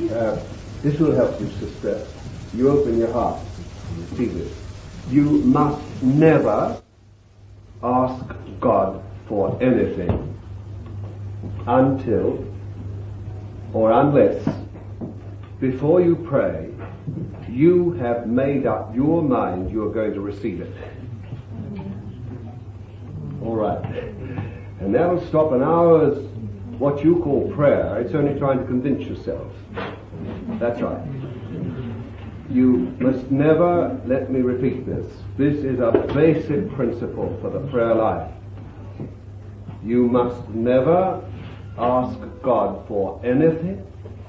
This will help you, sister. You open your heart to receive it. You must never ask God for anything until or unless, before you pray, you have made up your mind you are going to receive it. All right. And that'll stop an hour's what you call prayer. It's only trying to convince yourself. That's right. You must never, let me repeat this, this is a basic principle for the prayer life. You must never ask God for anything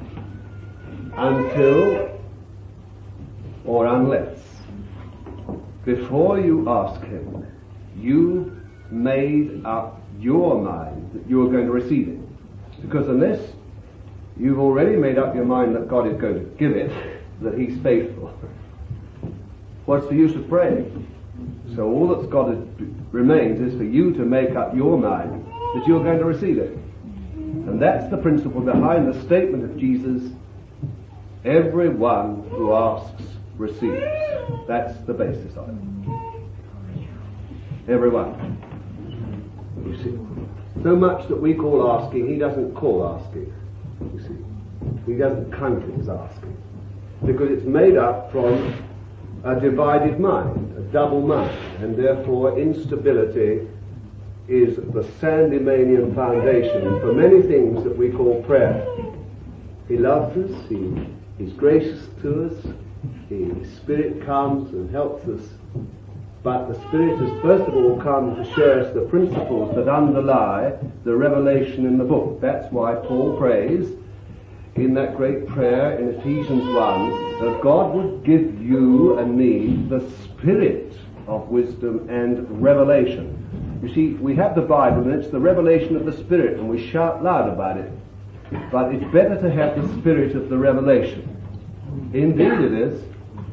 until or unless, before you ask Him, you made up your mind that you are going to receive it. Because unless you've already made up your mind that God is going to give it, that He's faithful, what's the use of praying? So all that's remains is for you to make up your mind that you're going to receive it. And that's the principle behind the statement of Jesus, everyone who asks receives. That's the basis of it. Everyone. You see. So much that we call asking, He doesn't call asking. You see. He doesn't count it as asking. Because it's made up from a divided mind, a double mind, and therefore instability is the Sandemanian foundation for many things that we call prayer. He loves us, He's gracious to us, His Spirit comes and helps us, but the Spirit has first of all come to show us the principles that underlie the revelation in the book. That's why Paul prays in that great prayer in Ephesians 1 that God would give you and me the Spirit of wisdom and revelation. You see, we have the Bible and it's the revelation of the Spirit and we shout loud about it. But it's better to have the Spirit of the revelation. Indeed it is.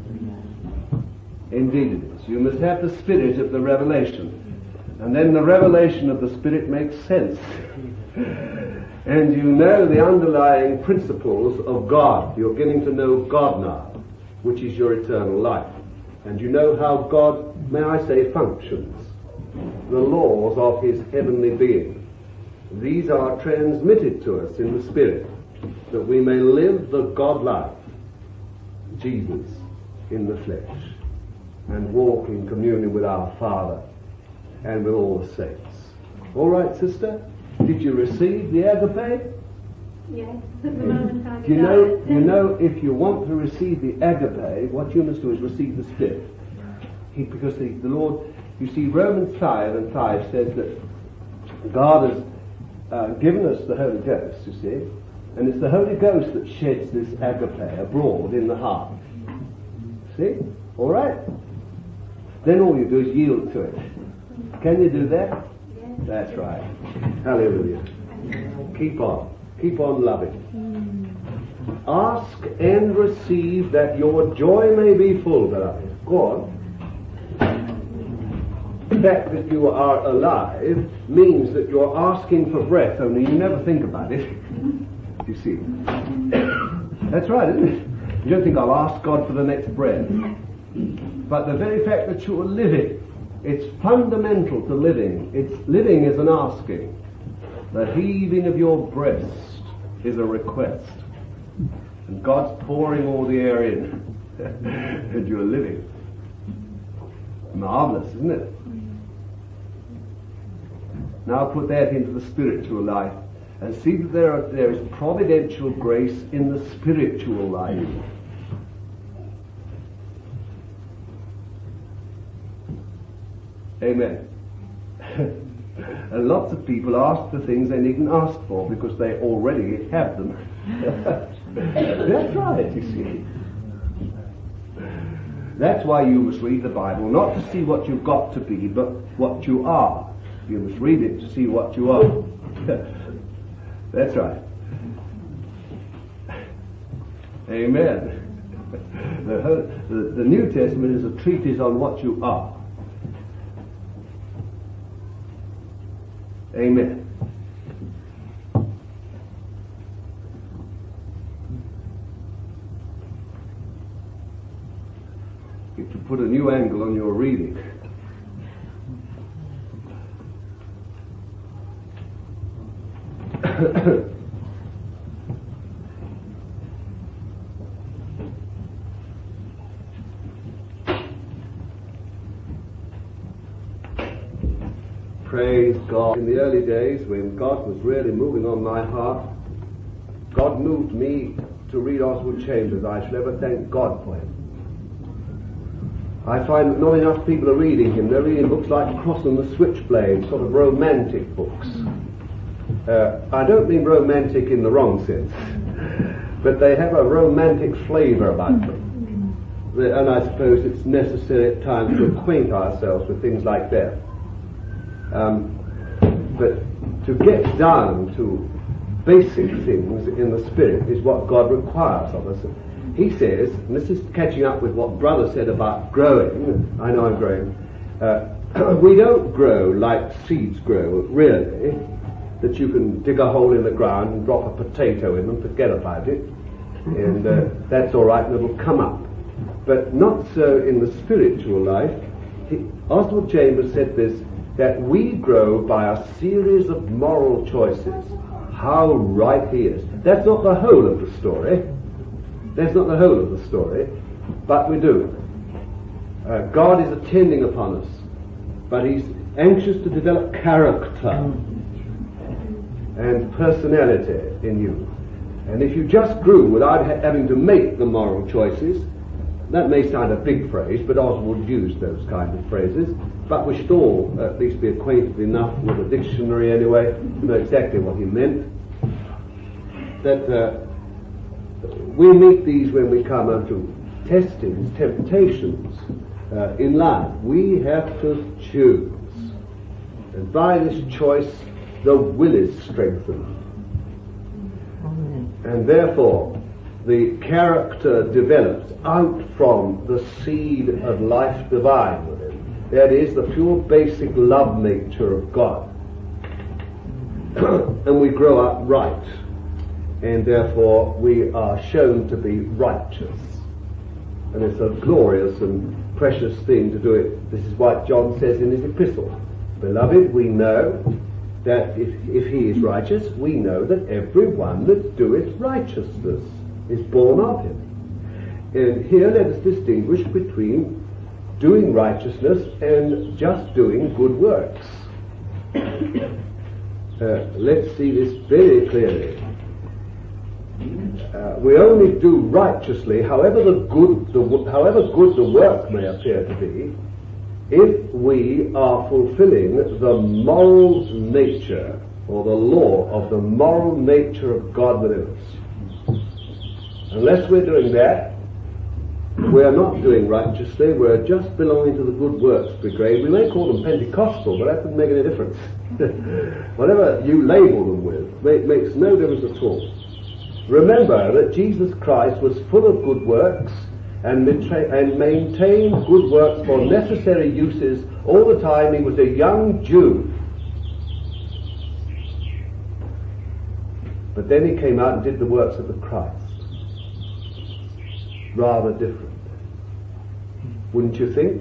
Indeed it is. You must have the Spirit of the revelation. And then the revelation of the Spirit makes sense. And you know the underlying principles of God. You're getting to know God now, which is your eternal life. And you know how God, may I say, functions. The laws of His heavenly being. These are transmitted to us in the Spirit, that we may live the God life, Jesus in the flesh, and walk in communion with our Father and with all the saints. All right, sister? Did you receive the agape? Yes, at the moment I You know, if you want to receive the agape, what you must do is receive the Spirit. Because the Lord, you see, Romans 5 and 5 says that God has given us the Holy Ghost, you see, and it's the Holy Ghost that sheds this agape abroad in the heart. See? All right? Then all you do is yield to it. Can you do that? Yes. That's right. Hallelujah. Keep on. Keep on loving. Ask and receive that your joy may be full, beloved. Go on. The fact that you are alive means that you're asking for breath, only you never think about it. You see. That's right, isn't it? You don't think, I'll ask God for the next breath. But the very fact that you are living, it's fundamental to living. Living is an asking. The heaving of your breast is a request. And God's pouring all the air in. And you're living. Marvelous, isn't it? Now put that into the spiritual life and see that there is providential grace in the spiritual life. Amen. And lots of people ask for things they needn't ask for because they already have them. That's right, you see. That's why you must read the Bible, not to see what you've got to be, but what you are. You must read it to see what you are. That's right. Amen. The New Testament is a treatise on what you are. Amen. to put a new angle on your reading. Praise God. In the early days, when God was really moving on my heart, God moved me to read Oswald Chambers. I shall ever thank God for him. I find that not enough people are reading him. They're reading books like Cross and the Switchblade, sort of romantic books. I don't mean romantic in the wrong sense, but they have a romantic flavour about them. And I suppose it's necessary at times to acquaint ourselves with things like that. But to get down to basic things in the Spirit is what God requires of us. He says, and this is catching up with what Brother said about growing, I know I'm growing, we don't grow like seeds grow, really, that you can dig a hole in the ground and drop a potato in and forget about it, and that's all right and it'll come up. But not so in the spiritual life. Oswald Chambers said this, that we grow by a series of moral choices. How right he is. That's not the whole of the story. That's not the whole of the story, but we do. God is attending upon us, but he's anxious to develop character and personality in you. And if you just grew without having to make the moral choices, that may sound a big phrase, but Oswald used those kind of phrases, but we should all at least be acquainted enough with a dictionary anyway to know exactly what he meant. That we meet these when we come unto testings, temptations in life. We have to choose. And by this choice, the will is strengthened. And therefore, the character develops out from the seed of life divine within. That is, the pure basic love nature of God. And we grow up right. And therefore we are shown to be righteous. And it's a glorious and precious thing to do it. This is what John says in his epistle. Beloved, we know that if he is righteous, we know that everyone that doeth righteousness is born of him. And here let us distinguish between doing righteousness and just doing good works. Let's see this very clearly. We only do righteously, however good the work may appear to be, if we are fulfilling the moral nature or the law of the moral nature of God within us. Unless we're doing that, we're not doing righteously, we're just belonging to the good works brigade. We may call them Pentecostal, but that doesn't make any difference. Whatever you label them with makes no difference at all. Remember that Jesus Christ was full of good works and maintained good works for necessary uses all the time he was a young Jew. But then he came out and did the works of the Christ. Rather different. Wouldn't you think?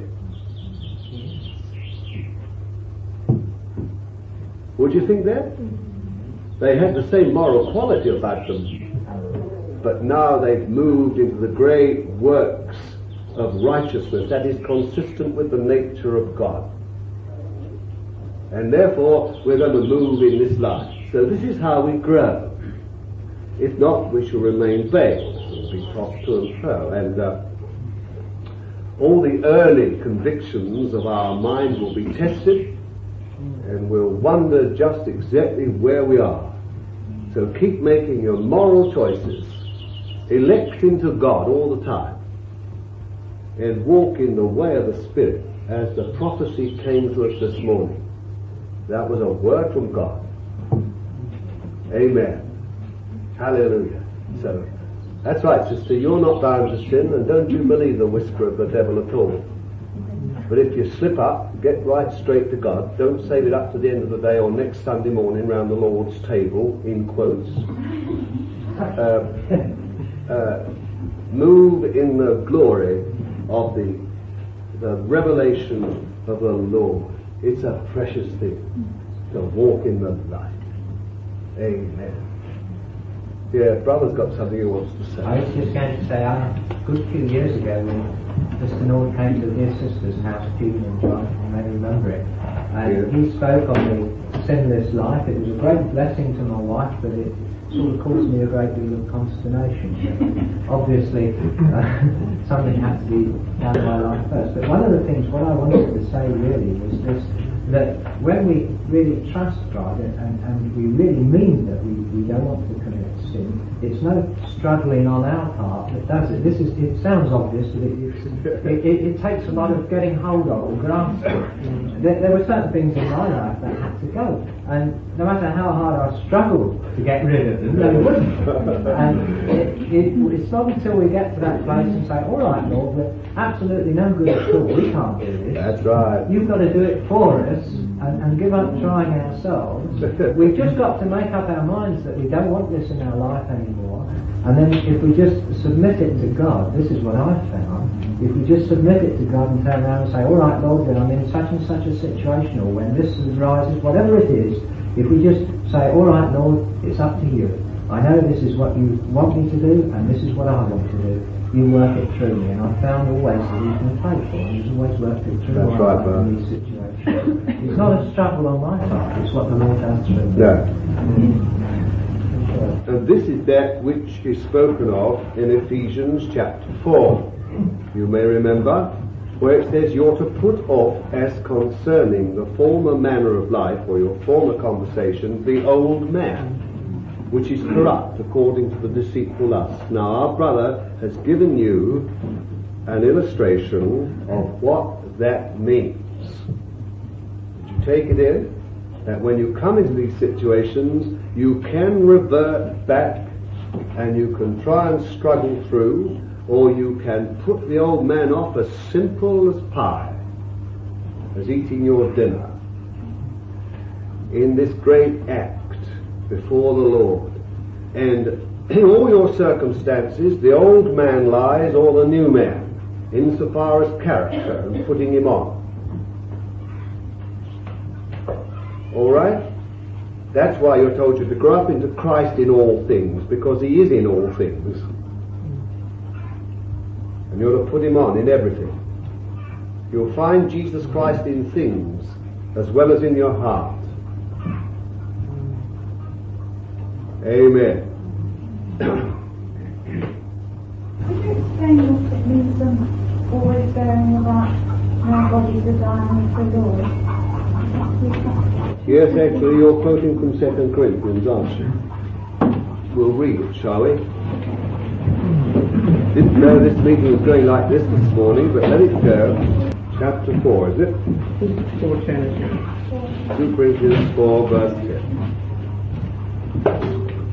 Would you think that? They had the same moral quality about them. But now they've moved into the great works of righteousness that is consistent with the nature of God. And therefore, we're going to move in this life. So this is how we grow. If not, we shall remain veiled and be tossed to and fro. And all the early convictions of our mind will be tested, and we'll wonder just exactly where we are. So keep making your moral choices. Elect into God all the time and walk in the way of the Spirit as the prophecy came to us this morning. That was a word from God. Amen. Hallelujah. So that's right, sister, you're not bound to sin, and don't you believe the whisper of the devil at all. But if you slip up, get right straight to God. Don't save it up to the end of the day or next Sunday morning round the Lord's table, in quotes. Move in the glory of the the revelation of the Lord. It's a precious thing to walk in the light. Amen. Yeah, brother's got something he wants to say. I was just going to say, a good few years ago when Mr. Nord came to the dear sister's house, Judy and John, you may remember it, and he spoke on the sinless life. It was a great blessing to my wife, but it sort of caused me a great deal of consternation. Obviously, something had to be done in my life first. But one of the things, what I wanted to say really was this, that when we really trust God and we really mean that we don't want to commit sin, it's no struggling on our part that does it. It sounds obvious, but it takes a lot of getting hold of or grasping. There were certain things in my life that had to go, and no matter how hard I struggled to get rid of them, they wouldn't. And it's not until we get to that place and say, all right, Lord, we're absolutely no good at all, we can't do this. That's right. You've got to do it for us, and give up trying ourselves. We've just got to make up our minds that we don't want this in our life anymore. And then if we just submit it to God, this is what I've found, if we just submit it to God and turn around and say, all right, Lord, then I'm in such and such a situation, or when this arises, whatever it is, if we just say, all right, Lord, it's up to you. I know this is what you want me to do, and this is what I want to do. You work it through me, and I've found always that He's been faithful, and He's always worked it through my life in these situations. It's not a struggle on my part, it's what the Lord does through me. No. And this is that which is spoken of in Ephesians chapter 4. You may remember, where it says you're to put off as concerning the former manner of life, or your former conversation, the old man, which is corrupt according to the deceitful lust. Now our brother has given you an illustration of what that means. Did you take it in? That when you come into these situations, you can revert back and you can try and struggle through, or you can put the old man off as simple as pie, as eating your dinner, in this great act before the Lord. And in all your circumstances, the old man lies, or the new man, insofar as character and putting him on. All right? That's why you're told you to grow up into Christ in all things, because He is in all things. And you're to put Him on in everything. You'll find Jesus Christ in things as well as in your heart. Amen. Could you explain what it means always bearing about our bodies are dying with the Lord? Yes, actually, you're quoting from 2 Corinthians, aren't you? We'll read it, shall we? Didn't know this meeting was going like this morning, but let it go. Chapter 4, is it? 4:10. 2 Corinthians 4, verse 10.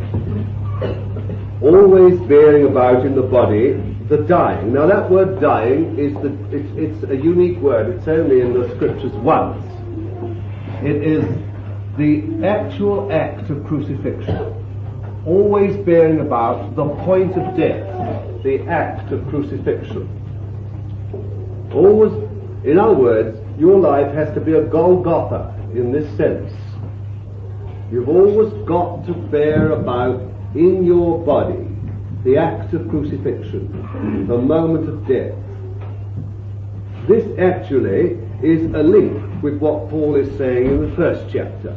Always bearing about in the body the dying. Now that word dying is it's a unique word. It's only in the scriptures once. It is the actual act of crucifixion. Always bearing about the point of death, the act of crucifixion. Always, in other words, your life has to be a Golgotha in this sense. You've always got to bear about in your body the act of crucifixion, the moment of death. This actually is a link with what Paul is saying in the first chapter,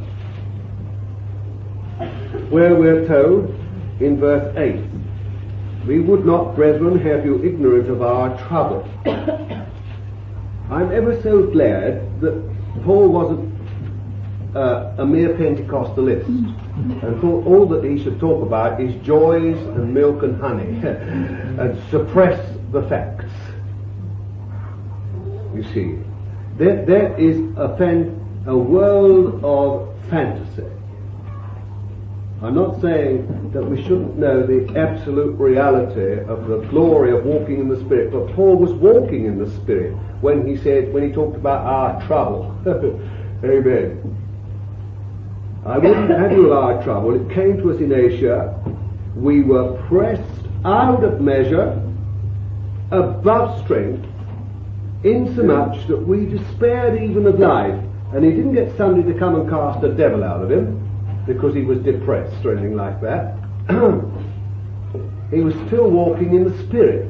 where we're told in verse 8, we would not, brethren, have you ignorant of our trouble. I'm ever so glad that Paul wasn't a mere Pentecostalist and thought all that he should talk about is joys and milk and honey and suppress the facts. You see, that is a world of fantasy. I'm not saying that we shouldn't know the absolute reality of the glory of walking in the Spirit, but Paul was walking in the Spirit when he talked about our trouble. Amen. I wouldn't have you our trouble. It came to us in Asia. We were pressed out of measure, above strength, insomuch that we despaired even of life. And he didn't get somebody to come and cast a devil out of him because he was depressed or anything like that. He was still walking in the Spirit.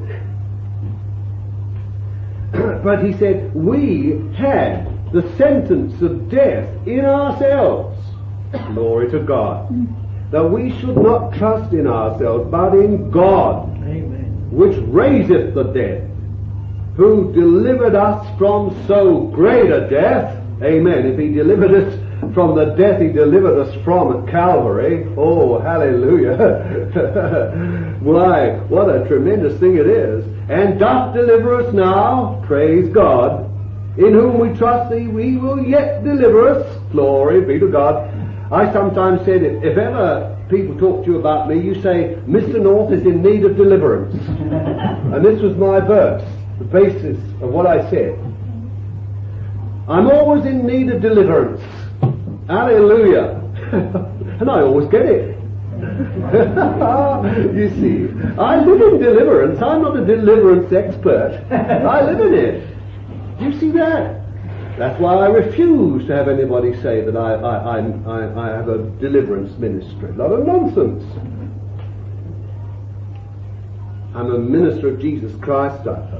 But he said, we had the sentence of death in ourselves. Glory to God. That we should not trust in ourselves, but in God. Amen. Which raiseth the dead, who delivered us from so great a death. Amen. If he delivered us from the death he delivered us from at Calvary, oh, hallelujah. Why, what a tremendous thing it is. And doth deliver us now, praise God, in whom we trust thee, we will yet deliver us. Glory be to God. I sometimes said, if ever people talk to you about me, you say, Mr. North is in need of deliverance. And this was my verse, the basis of what I said. I'm always in need of deliverance. Hallelujah. And I always get it. You see, I live in deliverance. I'm not a deliverance expert. I live in it. You see that? That's why I refuse to have anybody say that I have a deliverance ministry. A lot of nonsense. I'm a minister of Jesus Christ, I hope.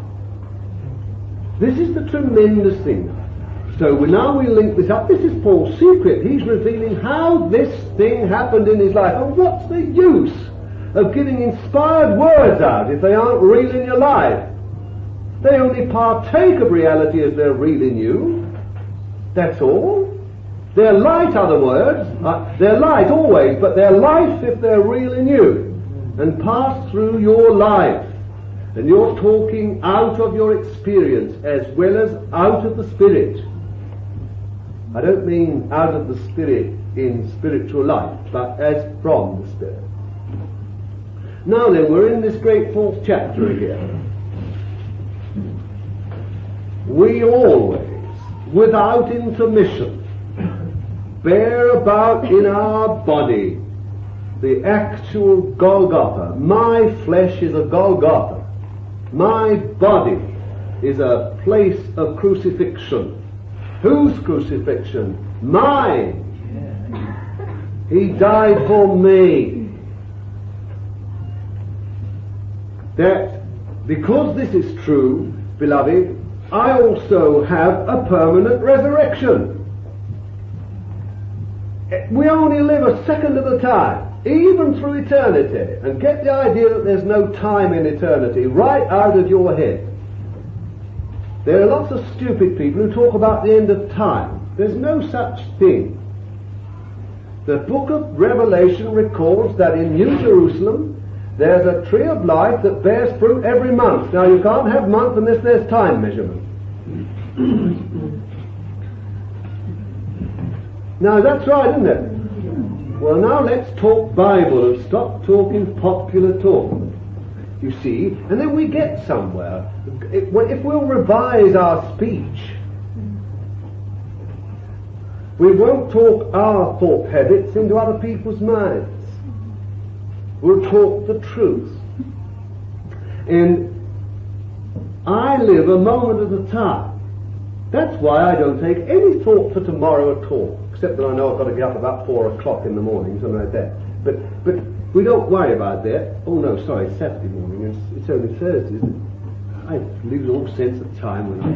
This is the tremendous thing. So now we link this up. This is Paul's secret. He's revealing how this thing happened in his life. And what's the use of giving inspired words out if they aren't real in your life? They only partake of reality as they're real in you. That's all. They're light, other words. They're light always, but they're life if they're real in you and pass through your life. And you're talking out of your experience as well as out of the Spirit. I don't mean out of the Spirit in spiritual life, but as from the Spirit. Now then, we're in this great fourth chapter again. We always, without intermission, bear about in our body the actual Golgotha. My flesh is a Golgotha. My body is a place of crucifixion. Whose crucifixion? Mine. He died for me. That because this is true, beloved, I also have a permanent resurrection. We only live a second at a time, even through eternity, and get the idea that there's no time in eternity right out of your head. There are lots of stupid people who talk about the end of time. There's no such thing. The book of Revelation records that in New Jerusalem there's a tree of life that bears fruit every month. Now you can't have month unless there's time measurement. Now that's right, isn't it? Well, now let's talk Bible and stop talking popular talk. You see, and then we get somewhere. If we'll revise our speech, we won't talk our thought habits into other people's minds. We'll talk the truth. And I live a moment at a time. That's why I don't take any thought for tomorrow at all, except that I know I've got to get up about 4 o'clock in the morning, something like that. But we don't worry about that. Oh no, sorry, it's Saturday morning. It's only Thursday, isn't it? I lose all sense of time when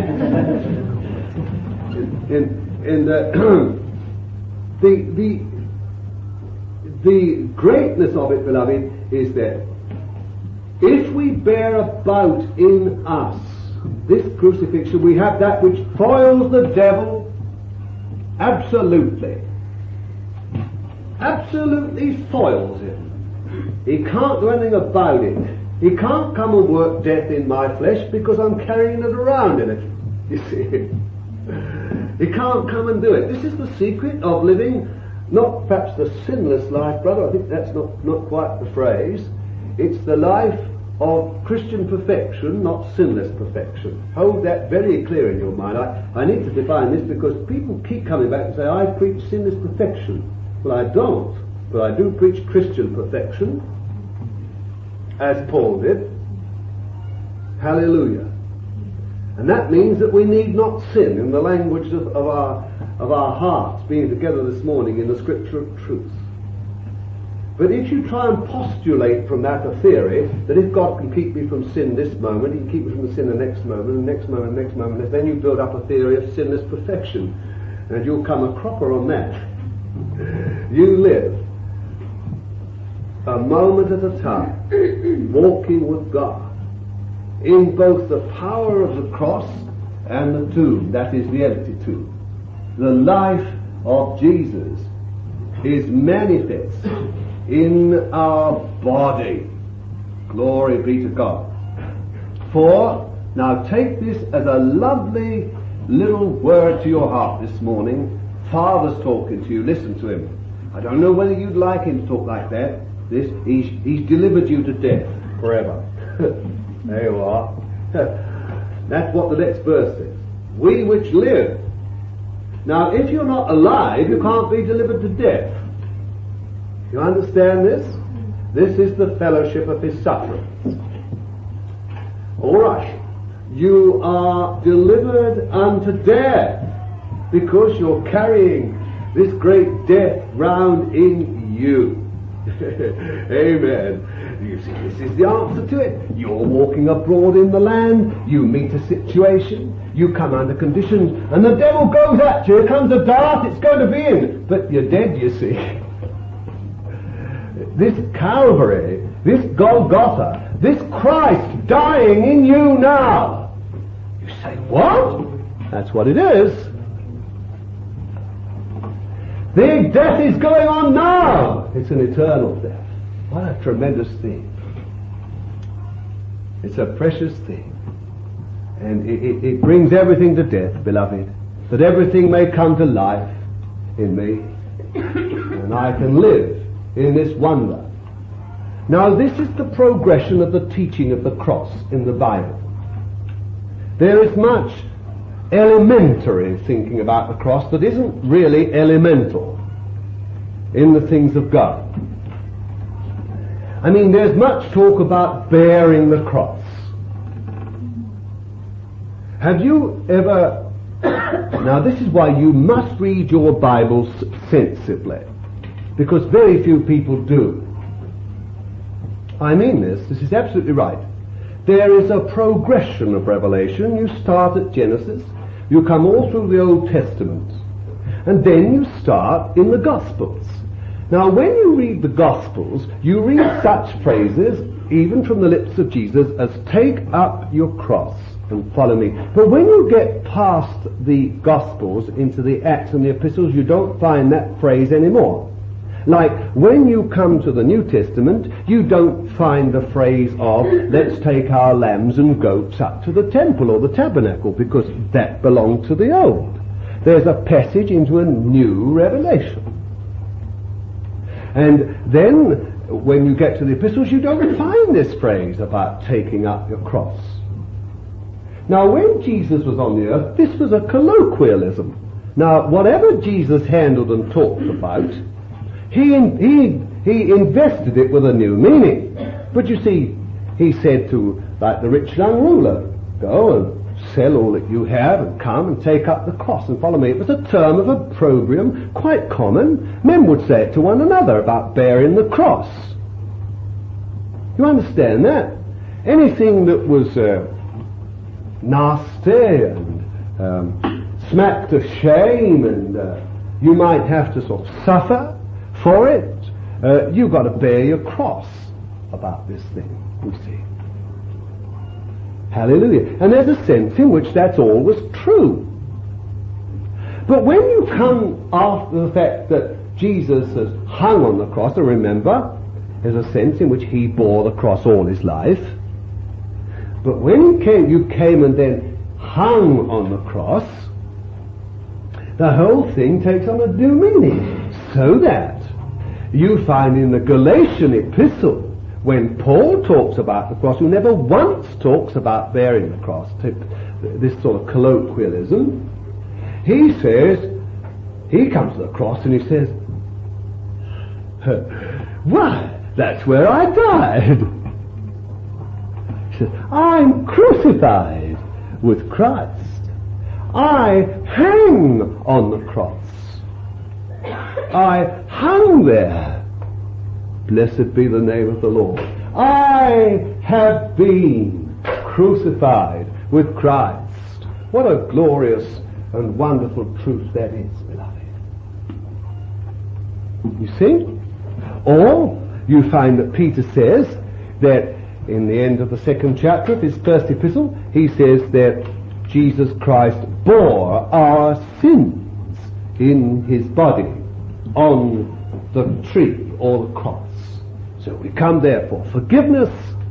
the greatness of it, beloved, is that if we bear about in us this crucifixion, we have that which foils the devil absolutely foils him. He can't do anything about it. He can't come and work death in my flesh because I'm carrying it around in it. You see? He can't come and do it. This is the secret of living, not perhaps the sinless life, brother. I think that's not quite the phrase. It's the life of Christian perfection, not sinless perfection. Hold that very clear in your mind. I need to define this because people keep coming back and say, I preach sinless perfection. Well, I don't, but I do preach Christian perfection, as Paul did. Hallelujah. And that means that we need not sin, in the language of our hearts being together this morning in the scripture of truth. But if you try and postulate from that a theory that if God can keep me from sin this moment, he can keep me from the sin the next moment, the next moment, the next moment, then you build up a theory of sinless perfection. And you'll come a cropper on that. You live a moment at a time, walking with God, in both the power of the cross and the tomb, that is the empty tomb. The life of Jesus is manifest in our body. Glory be to God. For, now take this as a lovely little word to your heart this morning. Father's talking to you, listen to him. I don't know whether you'd like him to talk like that. He's delivered you to death forever. There you are. That's what the next verse says. We which live. Now, if you're not alive, you can't be delivered to death. You understand this? This is the fellowship of his suffering. All right. You are delivered unto death because you're carrying this great death round in you. Amen. You see, this is the answer to it. You're walking abroad in the land, you meet a situation, you come under conditions, and the devil goes at you. Here comes a dart, it's going to be in. But you're dead, you see. This Calvary, this Golgotha, this Christ dying in you now. You say, what? That's what it is. The death is going on now. It's an eternal death. What a tremendous thing. It's a precious thing. And it brings everything to death, beloved, that everything may come to life in me, and I can live in this wonder. Now, this is the progression of the teaching of the cross in the Bible. There is much elementary thinking about the cross that isn't really elemental in the things of God. I mean, there's much talk about bearing the cross. Have you ever... Now, this is why you must read your Bibles sensibly, because very few people do. I mean this is absolutely right. There is a progression of revelation. You start at Genesis, you come all through the Old Testament, and then you start in the Gospels. Now, when you read the Gospels, you read such phrases, even from the lips of Jesus, as take up your cross and follow me. But when you get past the Gospels into the Acts and the Epistles, you don't find that phrase anymore. Like, when you come to the New Testament, you don't find the phrase of, let's take our lambs and goats up to the temple or the tabernacle, because that belonged to the old. There's a passage into a new revelation. And then, when you get to the epistles, you don't find this phrase about taking up your cross. Now, when Jesus was on the earth, this was a colloquialism. Now, whatever Jesus handled and talked about, he invested it with a new meaning. But you see, he said to, like the rich young ruler, go and sell all that you have and come and take up the cross and follow me. It was a term of opprobrium, quite common. Men would say it to one another about bearing the cross. You understand that? Anything that was nasty and smacked of shame and you might have to sort of suffer for it, you've got to bear your cross about this thing, you see. Hallelujah. And there's a sense in which that's always true. But when you come after the fact that Jesus has hung on the cross, and remember, there's a sense in which he bore the cross all his life. But when you came and then hung on the cross, the whole thing takes on a new meaning. So that you find in the Galatian epistle, when Paul talks about the cross, who never once talks about bearing the cross, this sort of colloquialism, he comes to the cross and he says, why, that's where I died. He says, I'm crucified with Christ. I hang on the cross. I hung there. Blessed be the name of the Lord. I have been crucified with Christ. What a glorious and wonderful truth that is, beloved. You see? Or you find that Peter says that in the end of the 2nd chapter of his first epistle, he says that Jesus Christ bore our sins in his body on the tree or the cross. So we come there for forgiveness,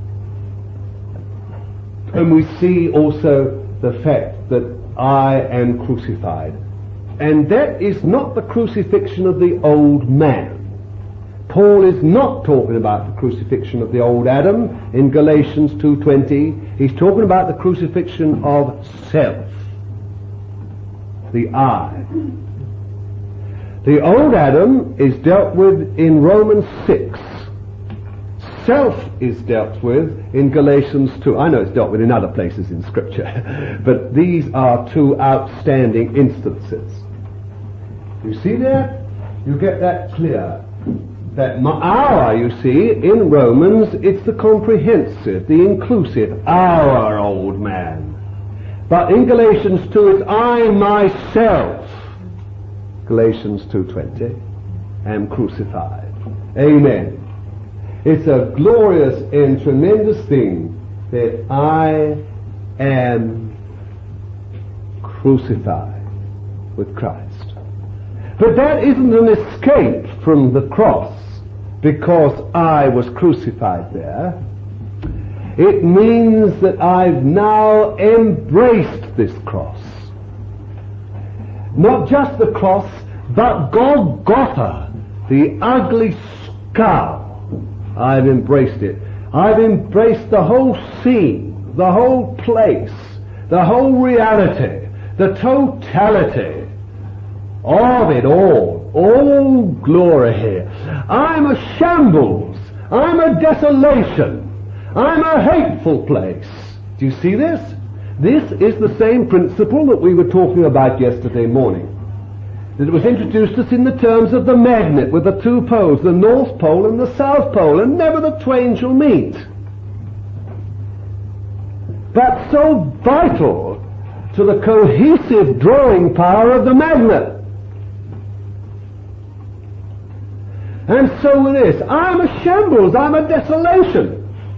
and we see also the fact that I am crucified. And that is not the crucifixion of the old man. Paul is not talking about the crucifixion of the old Adam in Galatians 2:20. He's talking about the crucifixion of self, the I. The old Adam is dealt with in Romans 6. Self is dealt with in Galatians 2. I know it's dealt with in other places in Scripture, but these are two outstanding instances. You see that? You get that clear. That our, you see, in Romans, it's the comprehensive, the inclusive, our old man. But in Galatians 2, it's I myself, Galatians 2:20, am crucified. Amen. It's a glorious and tremendous thing that I am crucified with Christ. But that isn't an escape from the cross because I was crucified there. It means that I've now embraced this cross. Not just the cross, but Golgotha, the ugly skull. I've embraced it. I've embraced the whole scene, the whole place, the whole reality, the totality of it all. All glory here. I'm a shambles. I'm a desolation. I'm a hateful place. Do you see this? This is the same principle that we were talking about yesterday morning. That was introduced us in the terms of the magnet with the two poles, the North Pole and the South Pole, and never the twain shall meet. But so vital to the cohesive drawing power of the magnet. And so with this, I'm a shambles, I'm a desolation.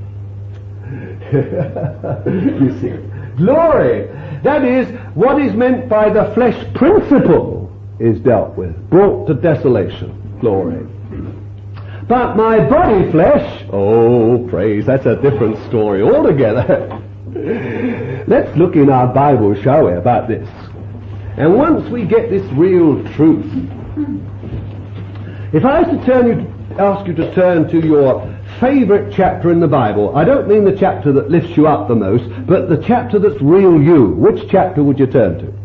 You see, glory. That is, what is meant by the flesh principle is dealt with, brought to desolation, glory. But my body flesh, oh praise, that's a different story altogether. Let's look in our Bible, shall we, about this. And once we get this real truth, if I was to ask you to turn to your favorite chapter in the Bible, I don't mean the chapter that lifts you up the most, but the chapter that's real you, which chapter would you turn to?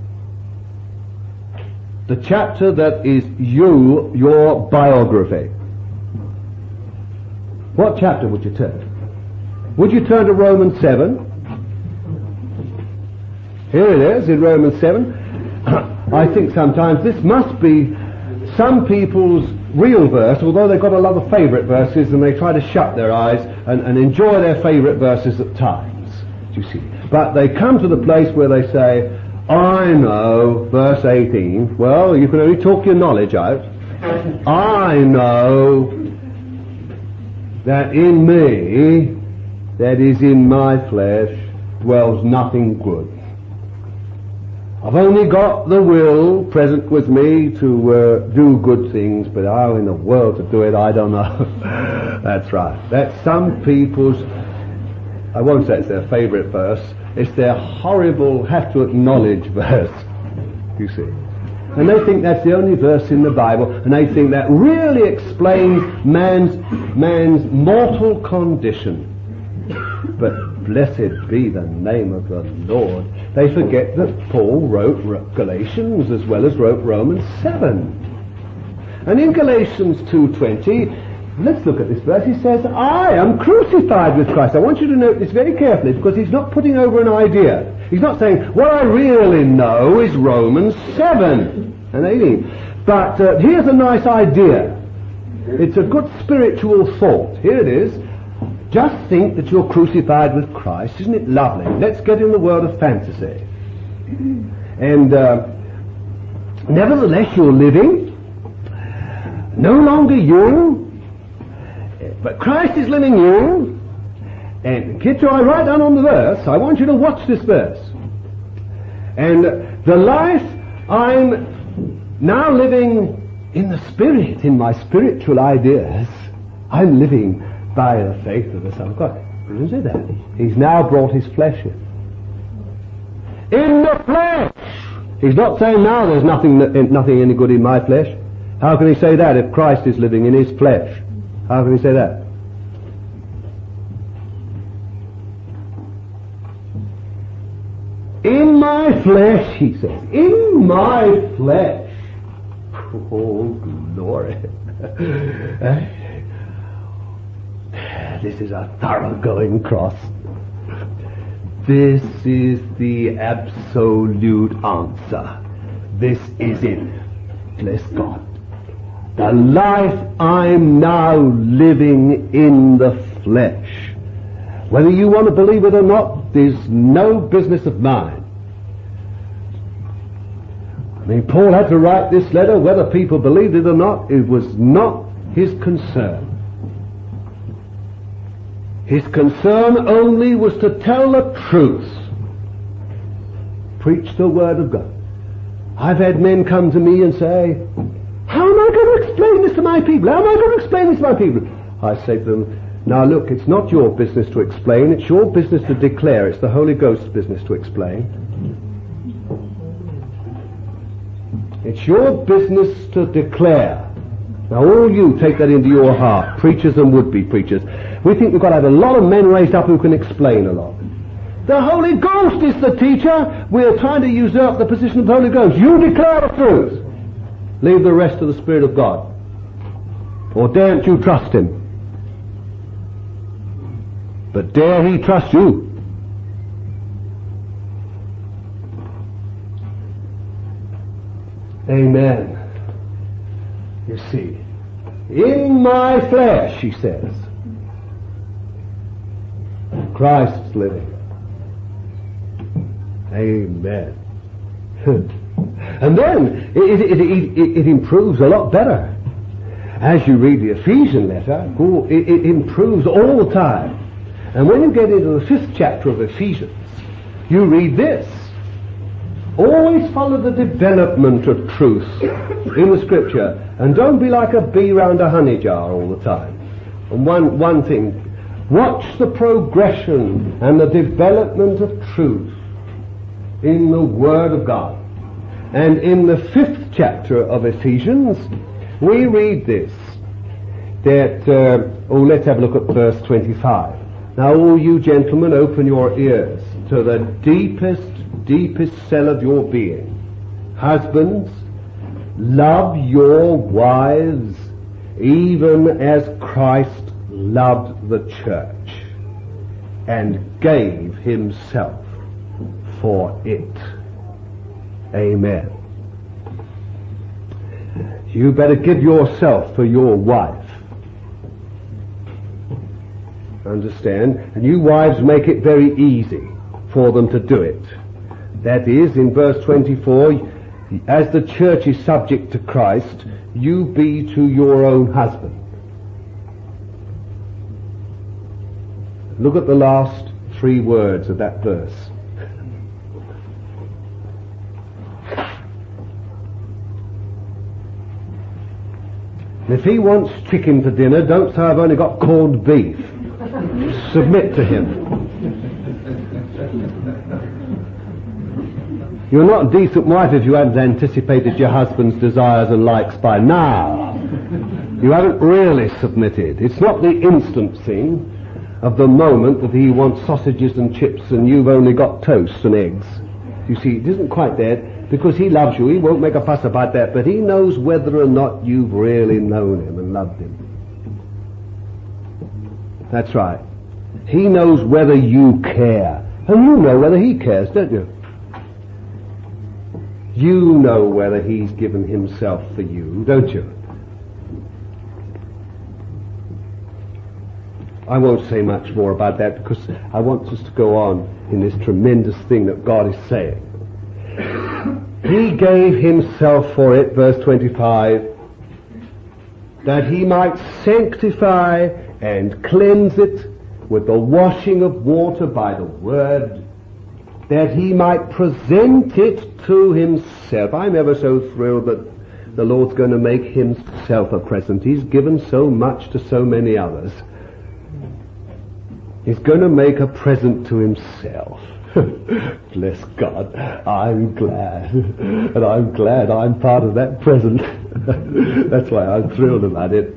The chapter that is you, your biography. What chapter would you turn? Would you turn to Romans 7? Here it is in Romans 7. I think sometimes this must be some people's real verse, although they've got a lot of favourite verses and they try to shut their eyes and enjoy their favourite verses at times, you see. But they come to the place where they say, I know, verse 18, well, you can only talk your knowledge out. I know that in me, that is in my flesh, dwells nothing good. I've only got the will present with me to do good things, but how in the world to do it, I don't know. That's right. That's some people's, I won't say it's their favourite verse, it's their horrible, have to acknowledge verse, you see. And they think that's the only verse in the Bible, and they think that really explains man's mortal condition. But blessed be the name of the Lord. They forget that Paul wrote Galatians as well as wrote Romans 7. And in Galatians 2:20, Let's look at this verse. He says, I am crucified with Christ. I want you to note this very carefully, because he's not putting over an idea. He's not saying, what I really know is Romans 7 and 18. But here's a nice idea. It's a good spiritual thought. Here it is. Just think that you're crucified with Christ. Isn't it lovely? Let's get in the world of fantasy. And nevertheless, you're living. No longer you. But Christ is living you. And get your eye right down on the verse. I want you to watch this verse. And the life I'm now living in the Spirit, in my spiritual ideas, I'm living by the faith of the Son of God. He doesn't say that. He's now brought his flesh in the flesh. He's not saying now there's nothing any good in my flesh. How can he say that if Christ is living in his flesh? How can he say that? In my flesh, he says. In my flesh. Oh, glory. This is a thoroughgoing cross. This is the absolute answer. This is it. Bless God. The life I'm now living in the flesh. Whether you want to believe it or not, there's no business of mine. I mean, Paul had to write this letter, whether people believed it or not, it was not his concern. His concern only was to tell the truth. Preach the Word of God. I've had men come to me and say, how am I going to explain this to my people? How am I going to explain this to my people? I say to them, now look, it's not your business to explain, it's your business to declare. It's the Holy Ghost's business to explain. It's your business to declare. Now all you take that into your heart, preachers and would-be preachers. We think we've got to have a lot of men raised up who can explain a lot. The Holy Ghost is the teacher. We're trying to usurp the position of the Holy Ghost. You declare the truth. Leave the rest to the Spirit of God. Or daren't you trust him? But dare he trust you? Amen. You see, in my flesh, he says, Christ's living. Amen. And then it improves a lot better. As you read the Ephesian letter, it improves all the time. And when you get into the 5th chapter of Ephesians, you read this. Always follow the development of truth in the Scripture, and don't be like a bee round a honey jar all the time. And one thing, watch the progression and the development of truth in the Word of God. And in the 5th chapter of Ephesians, we read this, that, let's have a look at verse 25. Now all you gentlemen, open your ears to the deepest cell of your being. Husbands, love your wives even as Christ loved the church and gave himself for it. Amen. You better give yourself for your wife. Understand? And you wives make it very easy for them to do it. That is, in verse 24, as the church is subject to Christ, you be to your own husband. Look at the last 3 words of that verse. If he wants chicken for dinner, don't say I've only got corned beef. Submit to him. You're not a decent wife if you haven't anticipated your husband's desires and likes by now. You haven't really submitted. It's not the instant thing of the moment that he wants sausages and chips and you've only got toast and eggs. You see, it isn't quite that. Because he loves you, he won't make a fuss about that, but he knows whether or not you've really known him and loved him. That's right. He knows whether you care. And you know whether he cares, don't you? You know whether he's given himself for you, don't you? I won't say much more about that because I want us to go on in this tremendous thing that God is saying. He gave himself for it, verse 25, that he might sanctify and cleanse it with the washing of water by the word, that he might present it to himself. I'm ever so thrilled that the Lord's going to make himself a present. He's given so much to so many others. He's going to make a present to himself. Bless God. I'm glad. And I'm glad I'm part of that present. That's why I'm thrilled about it.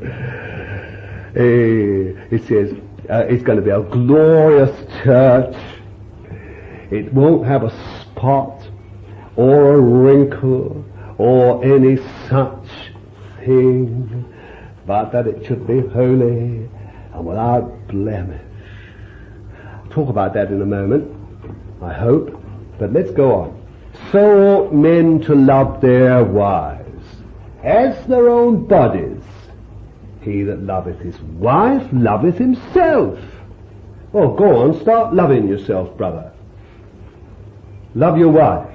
It says it's going to be a glorious church. It won't have a spot or a wrinkle or any such thing, but that it should be holy and without blemish. Talk about that in a moment, I hope, but let's go on. So ought men to love their wives as their own bodies. He that loveth his wife loveth himself. Oh, go on, start loving yourself, brother. Love your wife.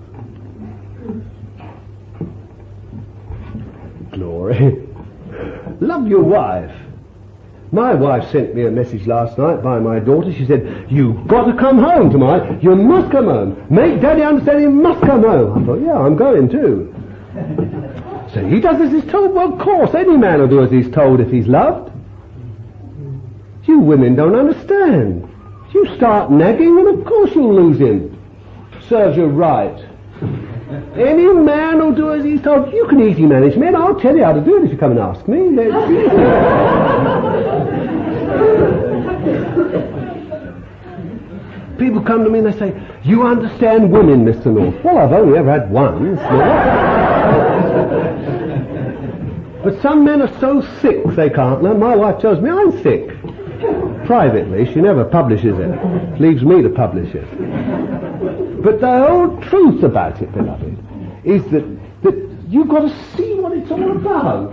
Glory. Love your wife. My wife sent me a message last night by my daughter. She said, "You've got to come home tonight. You must come home. Make Daddy understand he must come home." I thought, yeah, I'm going too. So he does as he's told. Well, of course, any man will do as he's told if he's loved. You women don't understand. You start nagging and of course you'll lose him. Serves you right. Any man will do as he's told. You can easily manage men. I'll tell you how to do it if you come and ask me. People come to me and they say, "You understand women, Mr. North." Well, I've only ever had one. But some men are so thick they can't learn. My wife tells me I'm thick. Privately, she never publishes it. Leaves me to publish it. But the whole truth about it, beloved, is that you've got to see what it's all about.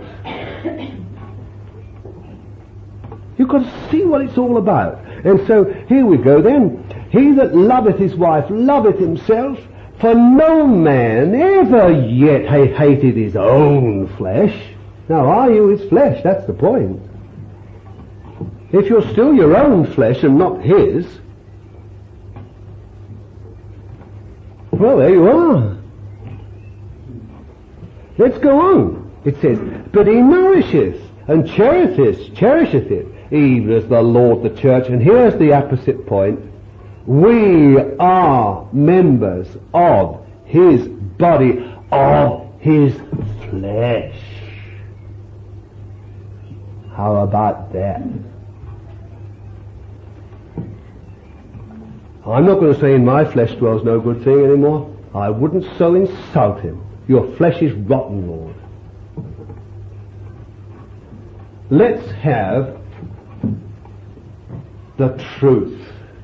You've got to see what it's all about. And so, here we go then. He that loveth his wife loveth himself, for no man ever yet hated his own flesh. Now, are you his flesh? That's the point. If you're still your own flesh and not his, well, there you are. Let's go on. It says, "But he nourisheth and cherisheth it, even as the Lord the church." And here's the opposite point. We are members of his body, of his flesh. How about that? I'm not going to say in my flesh dwells no good thing anymore. I wouldn't so insult him. Your flesh is rotten, Lord. Let's have the truth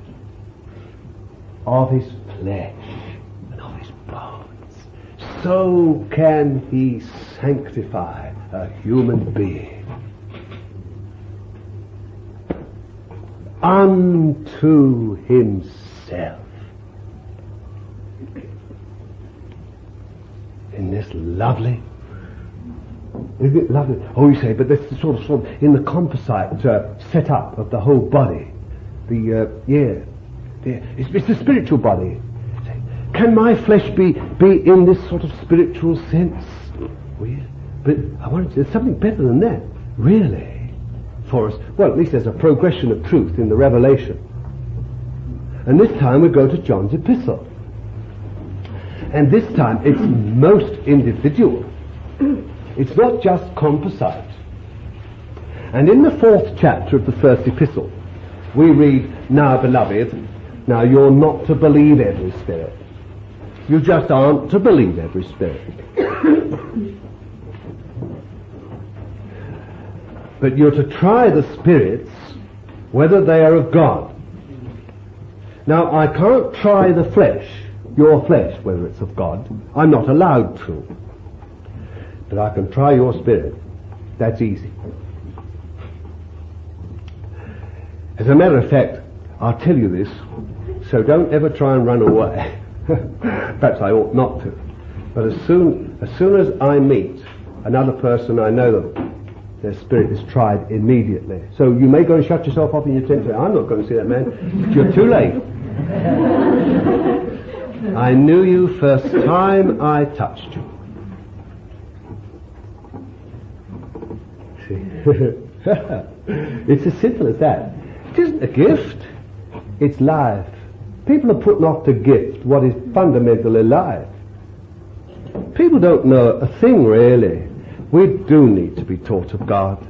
of his flesh and of his bones. So can he sanctify a human being unto himself. Isn't this lovely? Isn't it lovely? Oh, you say, but that's sort of in the composite setup of the whole body. It's the spiritual body. Can my flesh be in this sort of spiritual sense? Weird. But I want to say there's something better than that, really, for us. Well, at least there's a progression of truth in the revelation. And this time we go to John's epistle. And this time it's most individual. It's not just composite. And in the 4th chapter of the 1st epistle, we read, "Now, beloved, now you're not to believe every spirit. You just aren't to believe every spirit. But you're to try the spirits whether they are of God. Now, I can't try the flesh, your flesh, whether it's of God. I'm not allowed to. But I can try your spirit. That's easy. As a matter of fact, I'll tell you this, so don't ever try and run away. Perhaps I ought not to. But as soon as I meet another person, I know that their spirit is tried immediately. So you may go and shut yourself up in your tent and say, I'm not going to see that man. You're too late. I knew you first time I touched you. See? It's as simple as that. It isn't a gift. It's life. People are putting off the gift what is fundamentally life. People don't know a thing really. We do need to be taught of God.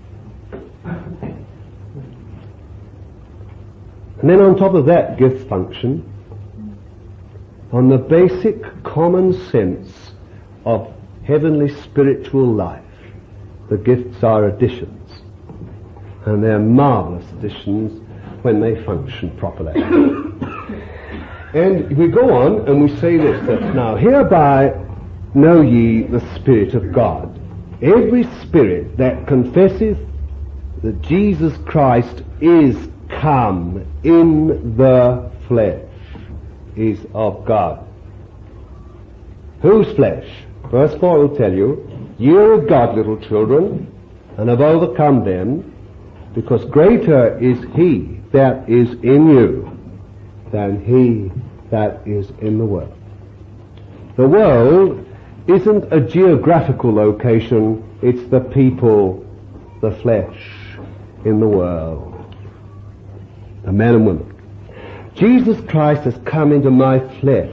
And then on top of that gift function, on the basic common sense of heavenly spiritual life, the gifts are additions. And they're marvelous additions when they function properly. And we go on and we say this, that now hereby know ye the Spirit of God. Every spirit that confesseth that Jesus Christ is come in the flesh is of God. Whose flesh? Verse 4 will tell you, ye are of God, little children, and have overcome them, because greater is he that is in you than he that is in the world. The world isn't a geographical location, it's the people, the flesh in the world, the men and women. Jesus Christ has come into my flesh.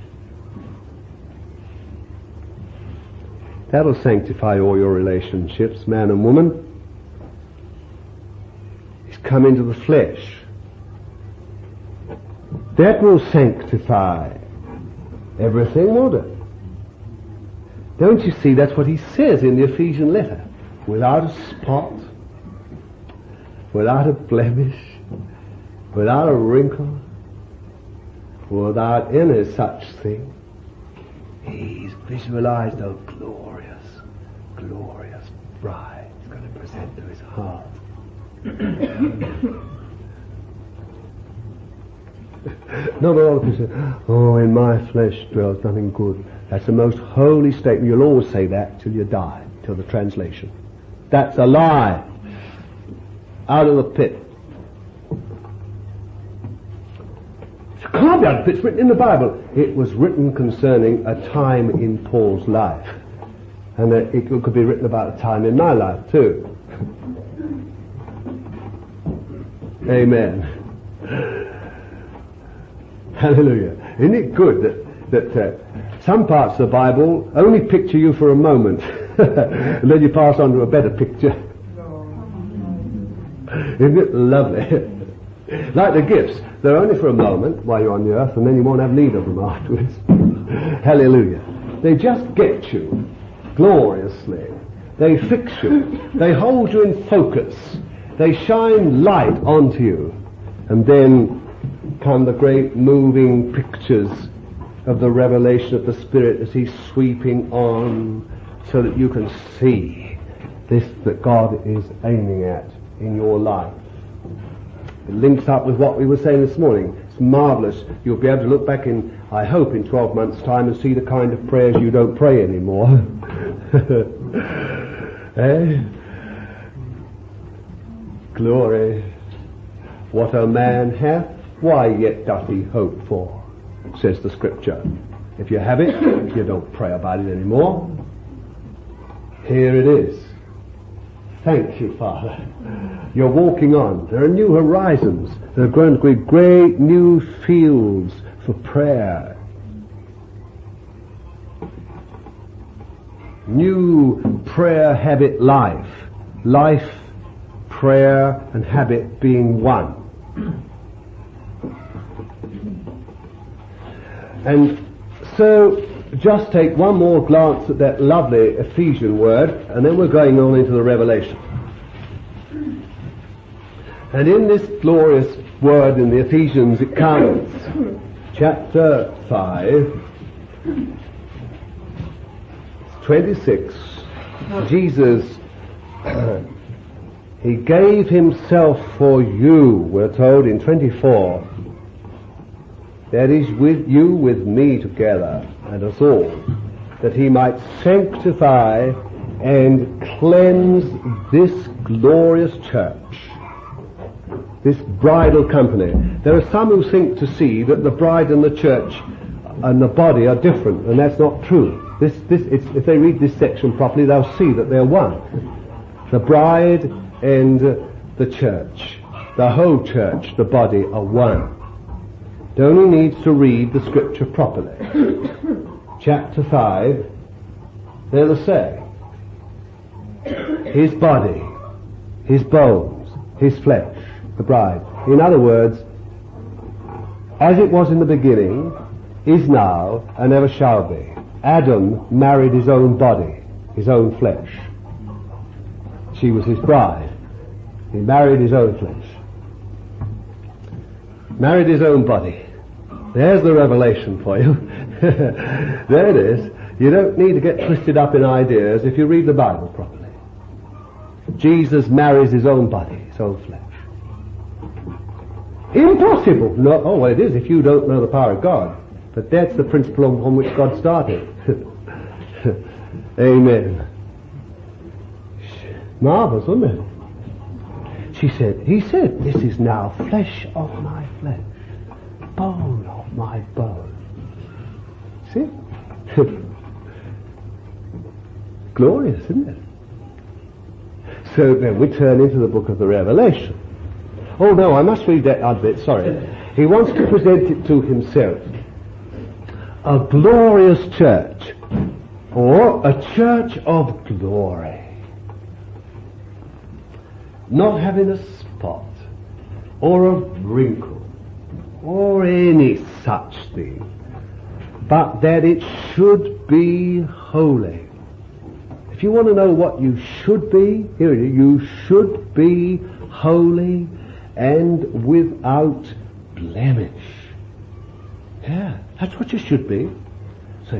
That'll sanctify all your relationships, man and woman. He's come into the flesh. That will sanctify everything, won't it? Don't you see, that's what he says in the Ephesian letter. Without a spot, without a blemish, without a wrinkle, without any such thing. He's visualized a glorious, glorious bride he's going to present to his heart. Not all of you say, oh, in my flesh dwells nothing good. That's the most holy statement. You'll always say that till you die, till the translation. That's a lie. Out of the pit. It can't be out of the pit. It's written in the Bible. It was written concerning a time in Paul's life. And it could be written about a time in my life too. Amen. Hallelujah. Isn't it good that some parts of the Bible only picture you for a moment and then you pass on to a better picture? Isn't it lovely? Like the gifts, they're only for a moment while you're on the earth, and then you won't have need of them afterwards. Hallelujah. They just get you gloriously. They fix you. They hold you in focus. They shine light onto you. And then come the great moving pictures of the revelation of the Spirit as he's sweeping on, so that you can see this that God is aiming at in your life. It links up with what we were saying this morning. It's marvelous. You'll be able to look back in, I hope, in 12 months' time and see the kind of prayers you don't pray anymore. Eh? Glory. What a man hath, why yet doth he hope for, says the Scripture. If you have it, you don't pray about it anymore. Here it is. Thank you, Father. You're walking on. There are new horizons. There are going to be great new fields for prayer. New prayer habit life. Life, prayer, and habit being one. And so, just take one more glance at that lovely Ephesian word, and then we're going on into the Revelation. And in this glorious word in the Ephesians it comes, chapter 5, 26, Jesus, he gave himself for you, we're told in 24, that is with you, with me together, and us all, that he might sanctify and cleanse this glorious church, this bridal company. There are some who think to see that the bride and the church and the body are different, and that's not true. If they read this section properly, they'll see that they're one. The bride and the church, the whole church, the body, are one. It only needs to read the scripture properly. Chapter 5, they're the same. His body, his bones, his flesh, the bride. In other words, as it was in the beginning, is now, and ever shall be. Adam married his own body, his own flesh. She was his bride. He married his own flesh. Married his own body. There's the revelation for you. There it is. You don't need to get twisted up in ideas if you read the Bible properly. Jesus marries his own body, his own flesh. Impossible! No, oh, well, it is if you don't know the power of God. But that's the principle on which God started. Amen. Marvelous, wasn't it? He said, this is now flesh of my flesh, bone of my bone. See? Glorious, isn't it? So then we turn into the book of the Revelation. Oh no, I must read that bit, sorry. He wants to present it to himself. A glorious church, or a church of glory. Not having a spot, or a wrinkle, or any such thing, but that it should be holy. If you want to know what you should be, here it is, you should be holy and without blemish. Yeah, that's what you should be. So,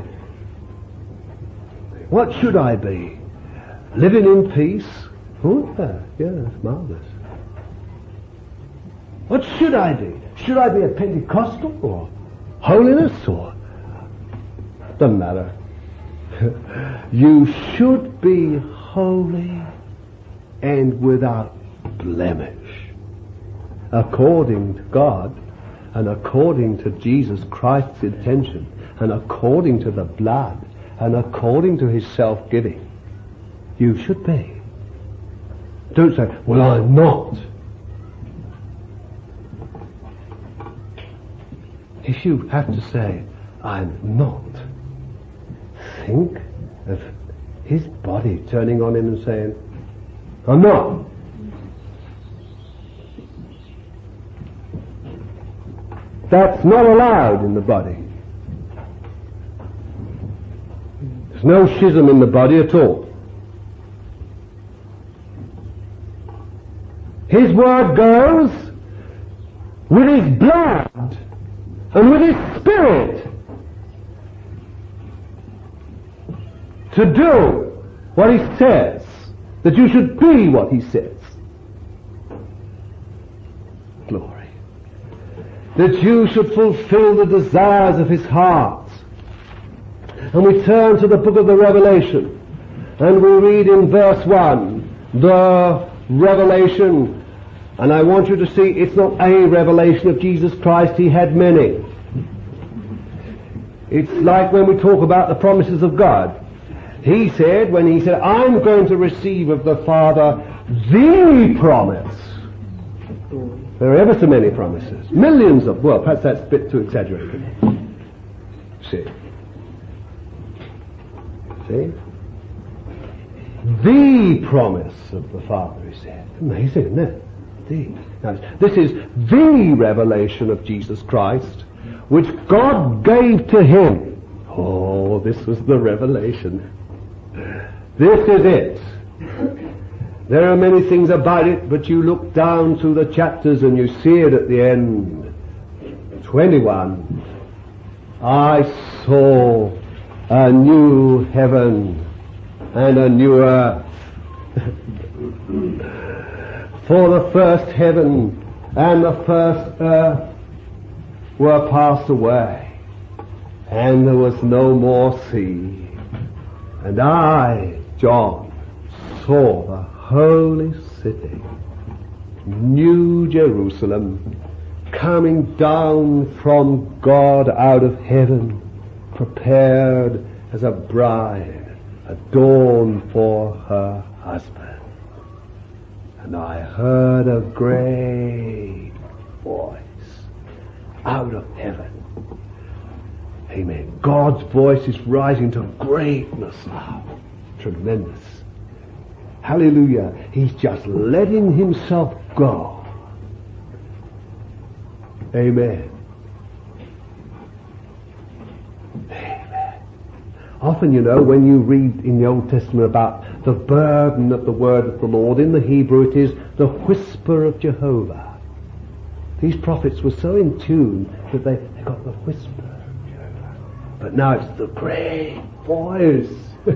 what should I be? Living in peace? Oh, yeah, that's marvelous. What should I be? Should I be a Pentecostal or holiness or? Doesn't matter. You should be holy and without blemish, according to God and according to Jesus Christ's intention and according to the blood and according to his self-giving. You should be. Don't say, well, I'm not. If you have to say, I'm not, think of his body turning on him and saying, I'm not. That's not allowed in the body. There's no schism in the body at all. His word goes with his blood and with his spirit to do what he says, that you should be what he says. Glory. That you should fulfill the desires of his heart. And we turn to the book of the Revelation, and we read in verse 1, the revelation. And I want you to see it's not a revelation of Jesus Christ, he had many. It's like when we talk about the promises of God. He said, when he said, I'm going to receive of the Father the promise. There are ever so many promises. Millions of, well, perhaps that's a bit too exaggerated. See? The promise of the Father, he said. Amazing, isn't it? Now, this is the revelation of Jesus Christ, which God gave to him. Oh, this was the revelation. This is it. There are many things about it, but you look down through the chapters and you see it at the end. 21. I saw a new heaven and a new earth. For the first heaven and the first earth were passed away, and there was no more sea. And I, John, saw the holy city, New Jerusalem, coming down from God out of heaven, prepared as a bride adorned for her husband. And I heard a great voice out of heaven. Amen. God's voice is rising to greatness now. Tremendous. Hallelujah. He's just letting himself go. Amen. Amen. Often, you know, when you read in the Old Testament about the burden of the word of the Lord, in the Hebrew it is the whisper of Jehovah. These prophets were so in tune that they got the whisper of Jehovah. But now it's the great voice.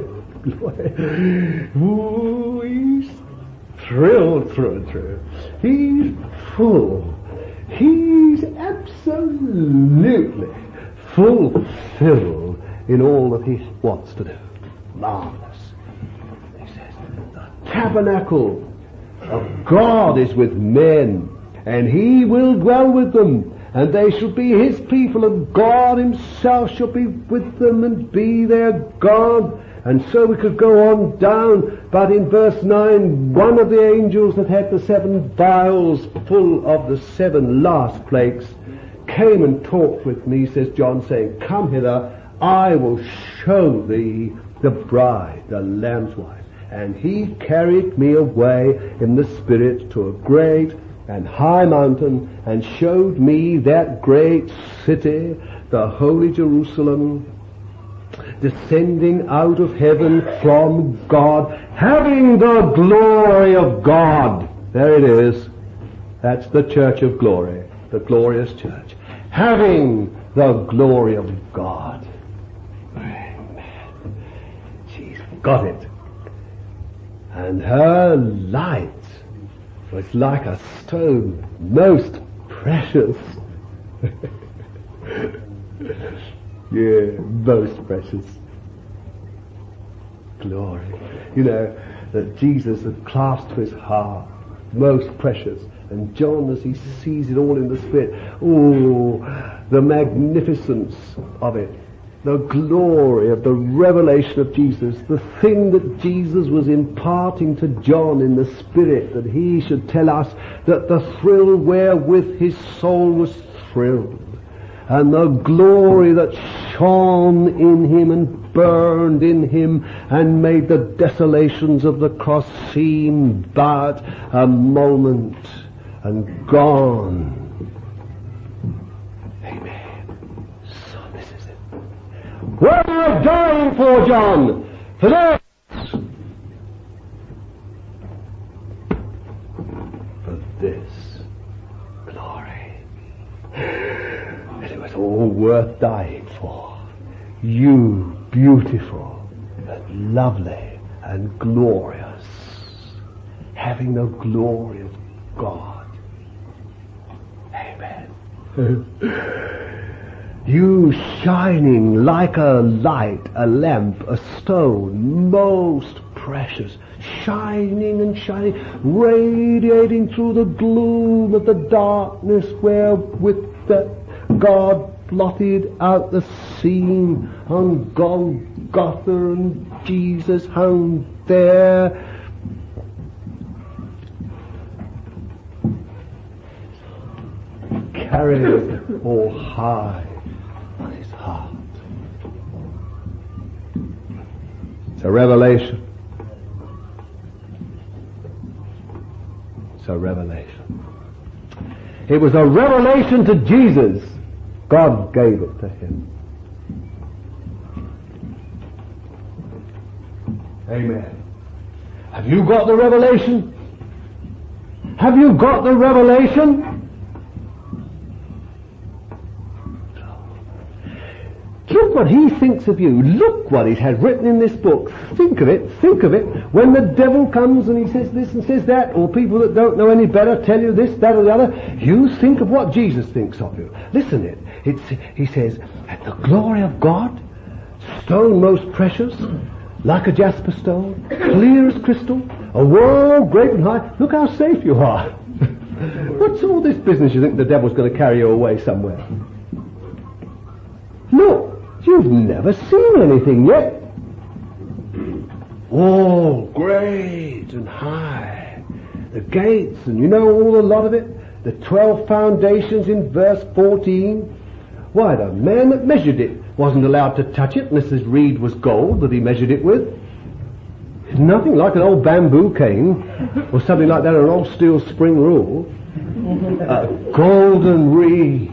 Ooh, he's thrilled through and through. He's full. He's absolutely fulfilled in all that he wants to do. Marvelous. He says, the tabernacle of God is with men, and he will dwell with them, and they shall be his people, and God himself shall be with them and be their God. And so we could go on down, but in verse 9, one of the angels that had the 7 vials full of the 7 last plagues came and talked with me, says John, saying, come hither, I will show thee the bride, the Lamb's wife. And he carried me away in the Spirit to a great and high mountain, and showed me that great city, the holy Jerusalem, descending out of heaven from God, having the glory of God. There it is. That's the church of glory, the glorious church. Having the glory of God. Amen. She's got it. And her light was like a stone, most precious. Yeah, most precious. Glory. You know, that Jesus had clasped to his heart, most precious. And John, as he sees it all in the Spirit, oh, the magnificence of it, the glory of the revelation of Jesus, the thing that Jesus was imparting to John in the Spirit, that he should tell us, that the thrill wherewith his soul was thrilled, and the glory that shone in him and burned in him and made the desolations of the cross seem but a moment and gone. Amen. So this is it. What are you dying for, John? For this. For this glory. And it was all worth dying for. You, beautiful and lovely and glorious, having the glory of God. Amen. You shining like a light, a lamp, a stone, most precious, shining and shining, radiating through the gloom of the darkness wherewith that God blotted out the scene on Golgotha, and Jesus hung there. Carried all high on his heart. It's a revelation. It's a revelation. It was a revelation to Jesus. God gave it to him. Amen. Have you got the revelation? Have you got the revelation? Look what he thinks of you. Look what he has written in this book. Think of it. Think of it. When the devil comes and he says this and says that, or people that don't know any better tell you this, that or the other, you think of what Jesus thinks of you. Listen it. He says, "And the glory of God, stone most precious, like a jasper stone, clear as crystal, a world great and high." Look how safe you are. What's all this business you think the devil's going to carry you away somewhere? Look. You've never seen anything yet. All great and high. The gates, and you know all a lot of it. The 12 foundations in verse 14. Why, the man that measured it wasn't allowed to touch it unless his reed was gold that he measured it with. It's nothing like an old bamboo cane or something like that, or an old steel spring rule. A golden reed.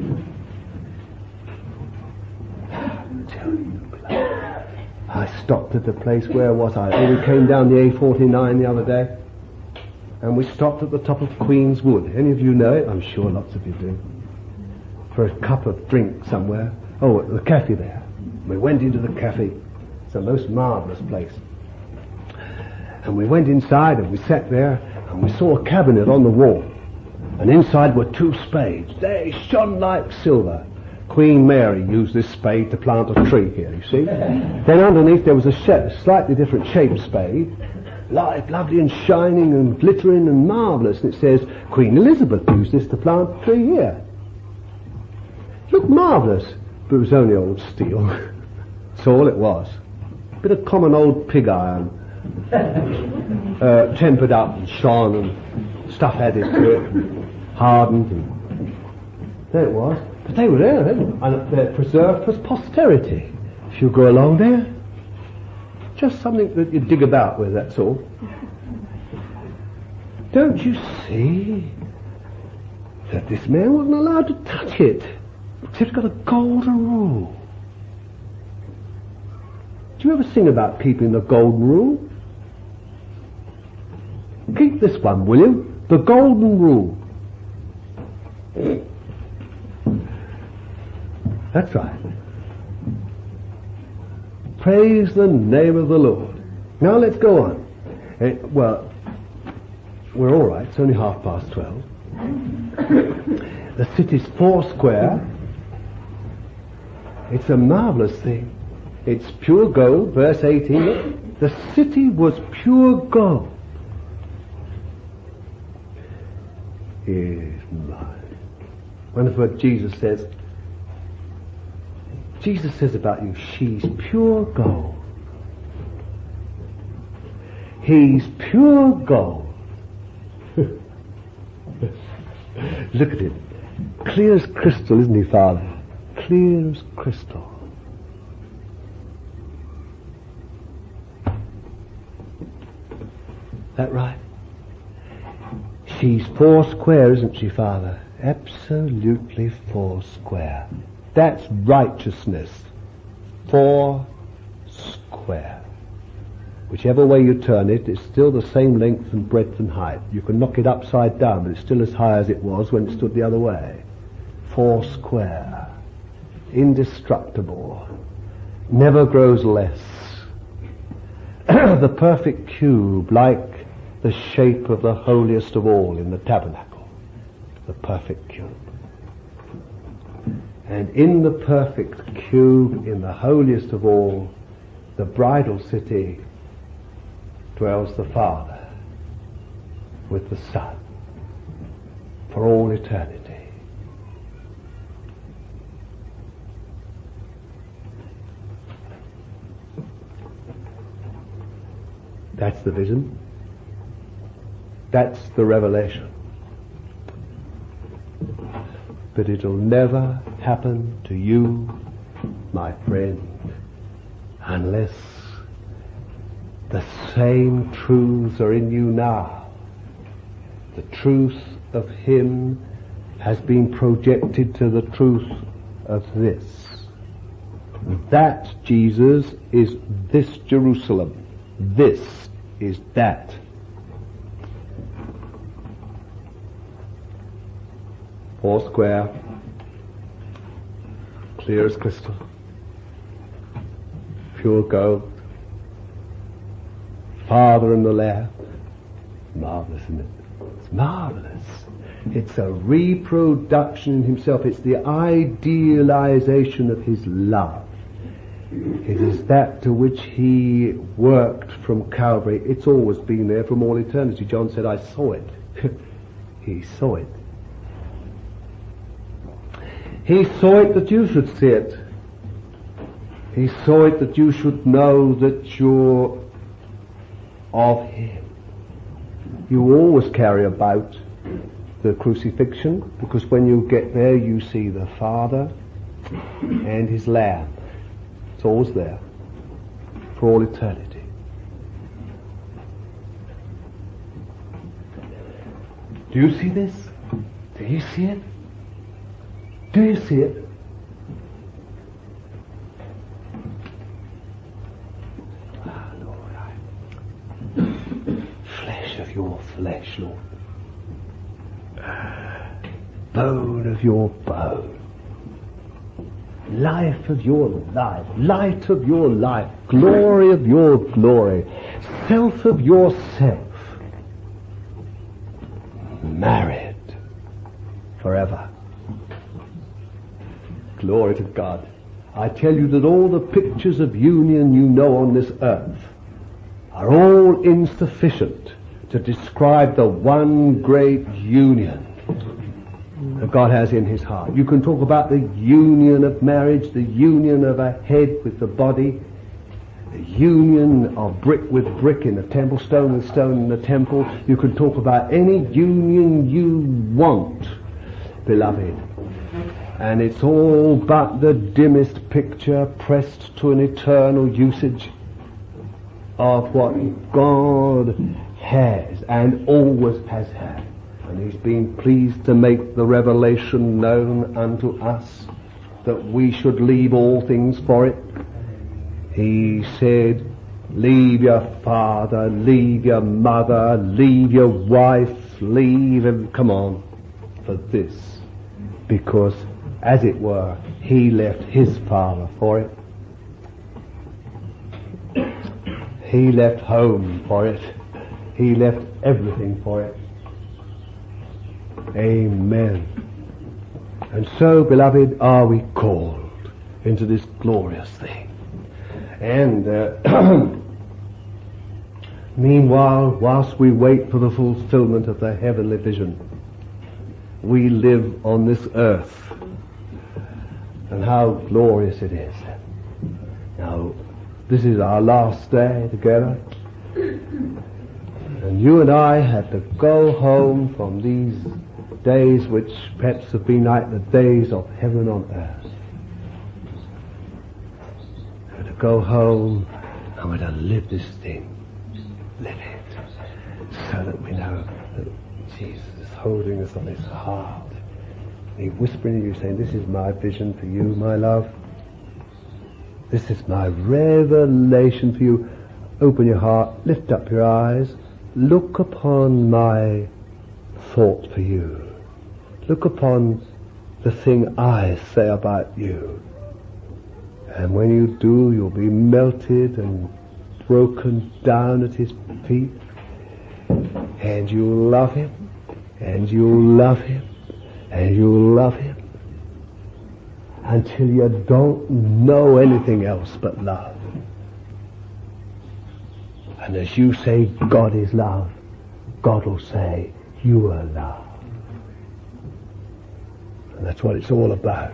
I stopped at the place, where was I? Oh, we came down the A49 the other day, and we stopped at the top of Queen's Wood. Any of you know it? I'm sure lots of you do. For a cup of drink somewhere. Oh, at the cafe there. We went into the cafe. It's a most marvellous place. And we went inside and we sat there and we saw a cabinet on the wall. And inside were 2 spades. They shone like silver. Queen Mary used this spade to plant a tree here, you see. Then underneath there was a slightly different shaped spade, lovely and shining and glittering and marvellous, and it says, Queen Elizabeth used this to plant a tree here. Looked marvellous, but it was only old steel. That's all it was. A bit of common old pig iron, tempered up and shone and stuff added to it, and hardened, and there it was. But they were there, and they're preserved for posterity. If you go along there, just something that you dig about with, that's all. Don't you see that this man wasn't allowed to touch it? It's got a golden rule. Do you ever sing about keeping the golden rule? Keep this one, will you? The golden rule. That's right. Praise the name of the Lord. Now let's go on. Well, we're all right. It's only 12:30. The city's 4 square. It's a marvellous thing. It's pure gold, verse 18. The city was pure gold. Is mine. Wonderful what Jesus says. Jesus says about you, she's pure gold. He's pure gold. Look at it. Clear as crystal, isn't he, Father? Clear as crystal. That right? She's 4 square, isn't she, Father? Absolutely 4 square. That's righteousness. 4 square. Whichever way you turn it, it's still the same length and breadth and height. You can knock it upside down, but it's still as high as it was when it stood the other way. 4 square. Indestructible. Never grows less. The perfect cube, like the shape of the holiest of all in the tabernacle. The perfect cube. And in the perfect cube, in the holiest of all, the bridal city, dwells the Father with the Son for all eternity. That's the vision. That's the revelation. But it'll never happen to you, my friend, unless the same truths are in you now. The truth of him has been projected to the truth of this. That Jesus is this Jerusalem. This is that. Four square, clear as crystal, pure gold, Father in the Lamb. Marvelous, isn't it? It's marvelous. It's a reproduction in himself. It's the idealization of his love. It is that to which he worked from Calvary. It's always been there from all eternity. John said, I saw it. He saw it. He saw it that you should see it. He saw it that you should know that you're of him. You always carry about the crucifixion, because when you get there you see the Father and his Lamb. It's always there for all eternity. Do you see this? Do you see it? Do you see it? Ah, Lord, flesh of your flesh, Lord. Bone of your bone. Life of your life. Light of your life. Glory of your glory. Self of yourself. Married forever. Glory to God. I tell you that all the pictures of union you know on this earth are all insufficient to describe the one great union that God has in his heart. You can talk about the union of marriage, the union of a head with the body, the union of brick with brick in the temple, stone with stone in the temple. You can talk about any union you want, beloved. And it's all but the dimmest picture pressed to an eternal usage of what God has and always has had. And he's been pleased to make the revelation known unto us that we should leave all things for it. He said, leave your father, leave your mother, leave your wife, leave him. Come on, for this. Because, as it were, he left his father for it. He left home for it. He left everything for it. Amen. And so, beloved, are we called into this glorious thing. And meanwhile, whilst we wait for the fulfillment of the heavenly vision, we live on this earth. And how glorious it is. Now, this is our last day together. And you and I have to go home from these days which perhaps have been like the days of heaven on earth. We're to go home and we're to live this thing. Live it. So that we know that Jesus is holding us on his heart. He's whispering to you, saying, this is my vision for you, my love. This is my revelation for you. Open your heart, lift up your eyes, look upon my thought for you. Look upon the thing I say about you. And when you do, you'll be melted and broken down at his feet. And you'll love him, and you'll love him, and you'll love him until you don't know anything else but love. And as you say, God is love, God will say, you are love. And that's what it's all about.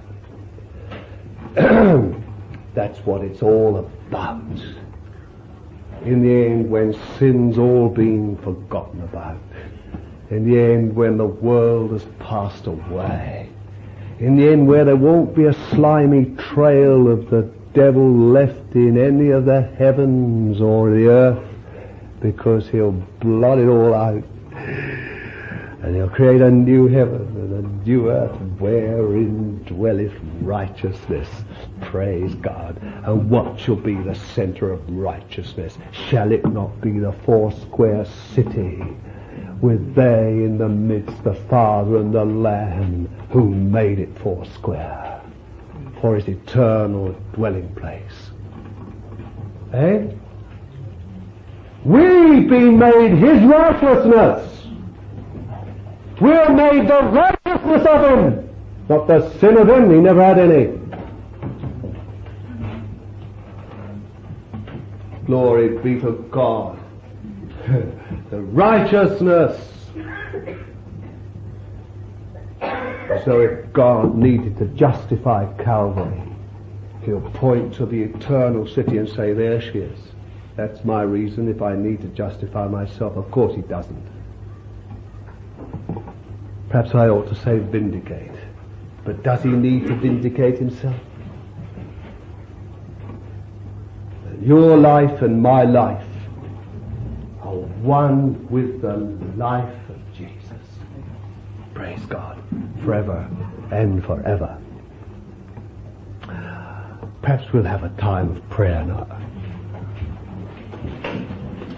That's what it's all about. In the end, when sin's all been forgotten about. In the end, when the world has passed away. In the end, where there won't be a slimy trail of the devil left in any of the heavens or the earth, because he'll blot it all out. And he'll create a new heaven and a new earth wherein dwelleth righteousness. Praise God. And what shall be the centre of righteousness? Shall it not be the foursquare city, with they in the midst the Father and the Lamb, who made it foursquare for his eternal dwelling place? Eh? We've been made his righteousness. We're made the righteousness of him, not the sin of him. He never had any. Glory be to God. The righteousness. So if God needed to justify Calvary, he'll point to the eternal city and say, there she is. That's my reason if I need to justify myself. Of course he doesn't. Perhaps I ought to say vindicate. But does he need to vindicate himself? Your life and my life are one with the life of Jesus. Praise God. Forever and forever. Perhaps we'll have a time of prayer now.